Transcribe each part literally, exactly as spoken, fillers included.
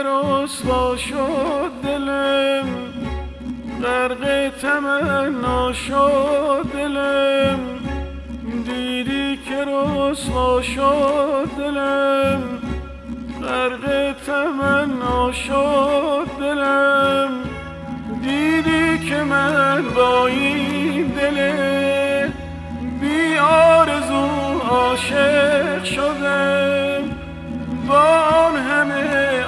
که رسوا شد دلم، غرق تمنا شد دلم. دیدی که رسوا شد دلم، غرق تمنا شد دلم. دیدی که من با این دل بی آرزو عاشق شدم، با آن همه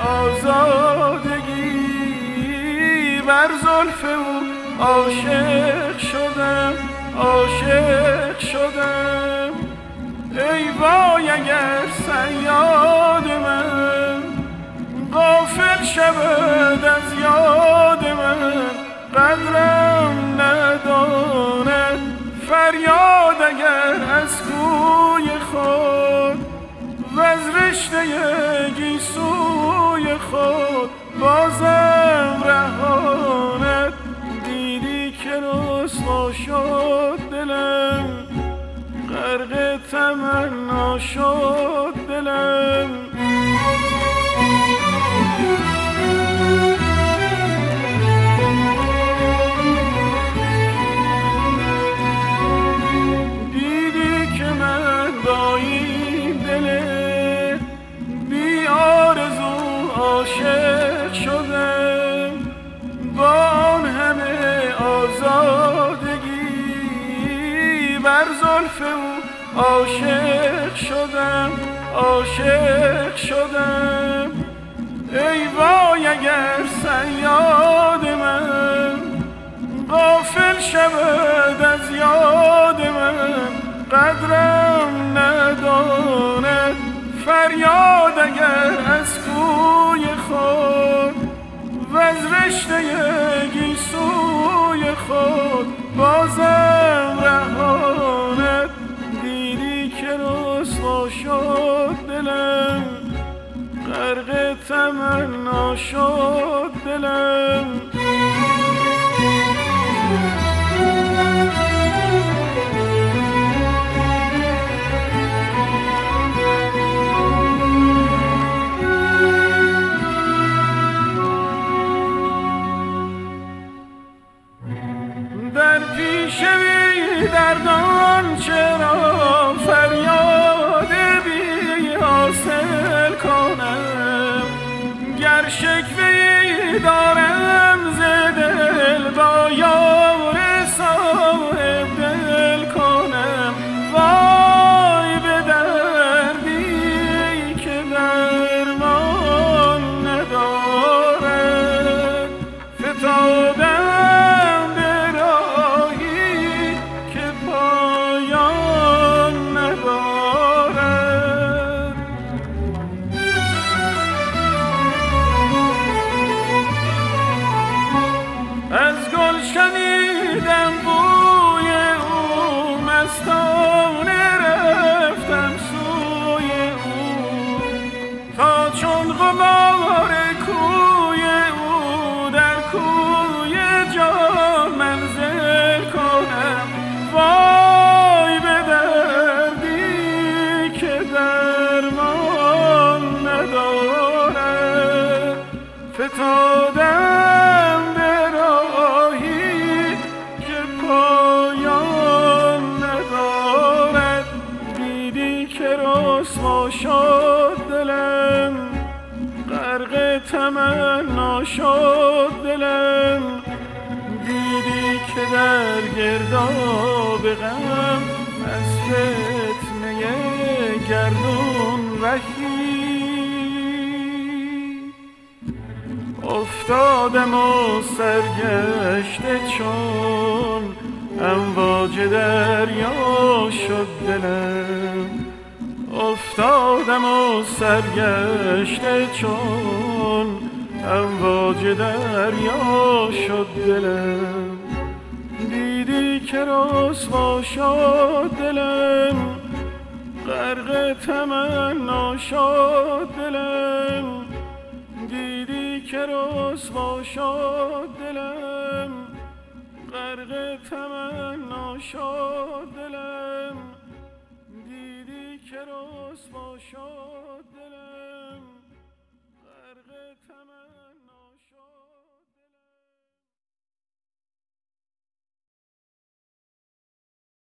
آزادگی بر زلف او عاشق شدم، عاشق شدم. ای وای اگر صیاد من غافل شود از یاد من، قدرم نداند فریاد اگر از کوی خود و از رشته گیسوی خود بازم رهاند. دیدی که رسوا شد دلم، غرق تمنا شد دلم. دیدی که من با این دل بی آرزو عاشق شدم، با آن همه آزادگی بر زلف او عاشق شدم، عاشق شدم. ای وای اگر صیاد من غافل شود از یاد من، قدرم نداند فریاد اگر از کوی خود و از رشته گیسوی خود بازم رهاند. دیدی که رسوا شد دلم، غرق تمنا شد دلم. در پیش بی دردان چرا فریاد بی حاصل کنم، گر شکوه‌ای دارم ز دل با یار صاحب دل کنم. وای به دردی که درمان ندارد، فتادم به راهی که پایان ندارد. از گل شنیدم بوی او، مستانه رفتم سوی او، تا چون غبار کوی او در کوی جان منزل کنم. وای به دردی که درمان ندارد، فتادم به راهی که پایان ندارد. دیدی که رسوا شد دلم، غرق تمنا شد دلم. دیدی که در گرداب غم از فتنه گردون رهی افتادم و سرگشته چون امواج دریا شد دلم. افتادم و سرگشته چون امواج دریا شد دلم. دیدی که رسوا شد دلم، غرق تمنا شد دلم. دیدی که رسوا شد دلم، غرق تمنا شد دلم. دیدی که رسوا شد دلم، غرق غرق طمع